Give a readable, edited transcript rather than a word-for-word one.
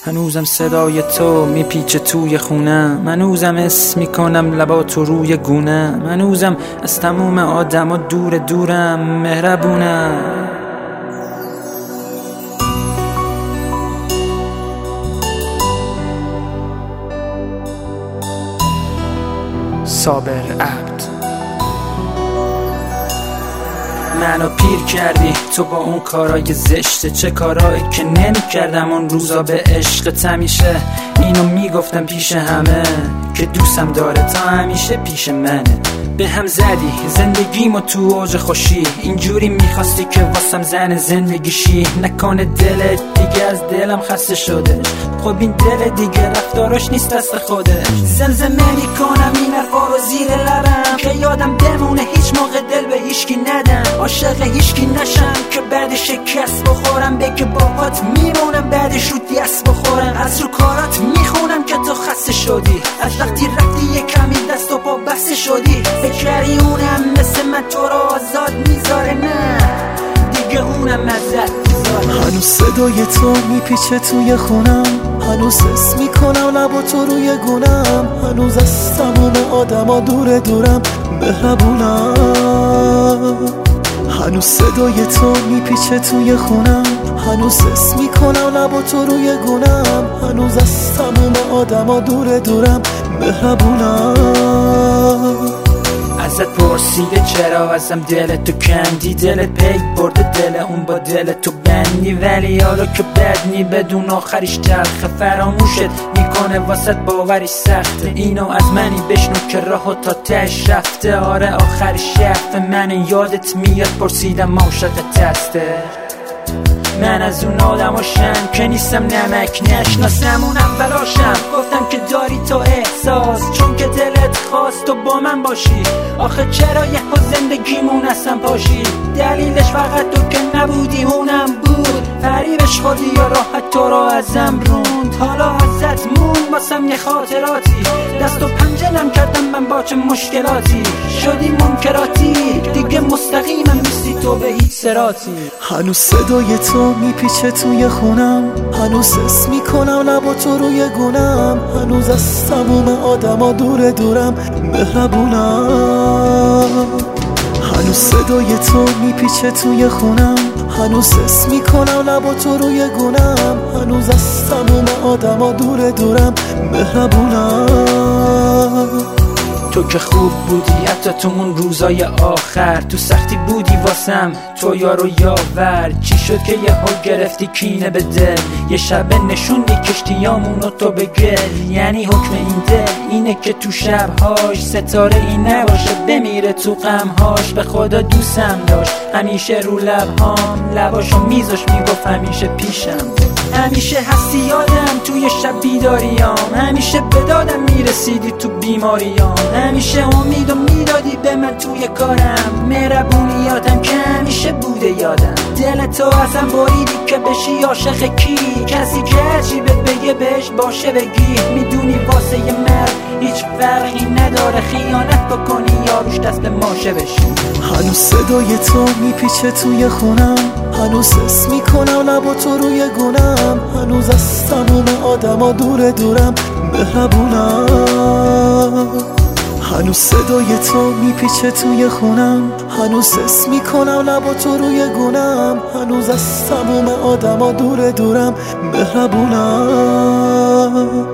هنوزم صدای تو میپیچه توی خونم، هنوزم اسم میکنم لباتو روی گونم، هنوزم از تموم آدما دور دورم، مهربونم. صابر عبد. منو پیر کردی تو با اون کارای زشته، چه کارایی که نمی کردم اون روزا به عشقت. همیشه اینو میگفتم پیش همه که دوستم داره، تا همیشه پیش منه. به هم زدی زندگیمو تو اوج خوشی، اینجوری میخواستی که واسم زن زندگیشی. نکنه دلت دیگه از دلم خسته شده، خب این دل دیگه رفتاراش نیست دست خوده. زمزمه میکنم این حرفا رو زیر لبم که یادم بمونه هیچ موقع دل به هیچکی ندم، عاشق هیچکی نشم که بعد شکست بخورم. بگه باهات میمونم بعدش رو دست بخورم، از رو کارات میخونم که تو خسته شدی، از وقتی رفتی یه کمی دست و پا بسته شدی. فکری اونم مثل من تو رو آزاد میذاره، نه دیگه اونم ازت میذاره. هنوز صدای تو میپیچه توی خونم، هنوز حس میکنم لبا تو روی گونم، هنوز از تموم آدما دور دورم، مهربونم. هنوز صدای تو میپیچه توی خونم، هنوز حس میکنم لبا تو روی گونم، هنوز از تموم آدما دور دورم، مهربونم. ازت پرسیده چرا ازم دلتو کندی، دلت پی برده دل اون با دلتو بندی، ولی حالا که بدنی بدون آخریش تلخه، فراموشت میکنه واسط باوریش سخته. اینو از منی بشنو که راهو تا تش رفته، آره آخریش شرف منه. یادت میاد پرسیدم عاشقت هسته، من از اون آدماشم که نیستم نمک نشناسم اون اولاشم. گفتم که داری تو احساس چون که دلت خواست تو با من باشی، آخه چرا یه زندگیمون اصلا پاشی؟ دلیلش فقط تو که نبودی اونم بود، فریبش خودی یا راحت تو را ازم روند. حالا ازت مون واسم یه خاطراتی، دست و پنجه نم کردم من با چه مشکلاتی، شدی منکراتی دیگه مستقیمم نیستی تو به هیچ صراطی. هنوز صدای تو میپیچه توی خونم، هنوز حس میکنم لبا تو روی گونم، هنوز از تموم آدما دور دورم، مهربونم. هنوز صدای تو میپیچه توی خونم، هنوز حس میکنم لبا تو روی گونم، هنوز از تموم آدما دور دورم، مهربونم. تو که خوب بودی حتی تو اون روزای آخر، تو سختی بودی واسم تو یارو یاور. چی شد که یهو گرفتی کینه به دل، یه شب نشوندی کشتیامونو تو به گل. یعنی حکم این دل اینه که تو شبهاش ستاره این نباشه بمیره تو غمهاش. به خدا دوستم داشت همیشه رو لبهام، لباشو میذاش میگفت همیشه پیشم، همیشه هستی یادم توی شب بیداریام، همیشه به دادم میرسیدی تو بیماریام، همیشه امیدو میدادی به من توی کارم. مهربونیاتم که همیشه بوده یادم، دل تو ازم بریدی که بشی عاشق کی، کسی که هرچی بهت بگه بهش باشه بگی. میدونی واسه یه مرد هیچ فرقی نداره خیانت بکنی یاروش دست به ماشه بشی. هنوز صدای تو میپیچه توی خونم، هنوز حس میکنم لبا تو روی گونم، هنوز از تموم آدما دور دورم، مهربونم. هنوز صدای تو میپیچه توی خونم، هنوز حس میکنم لبا تو روی گونم، هنوز از تموم آدما دور دورم، مهربونم.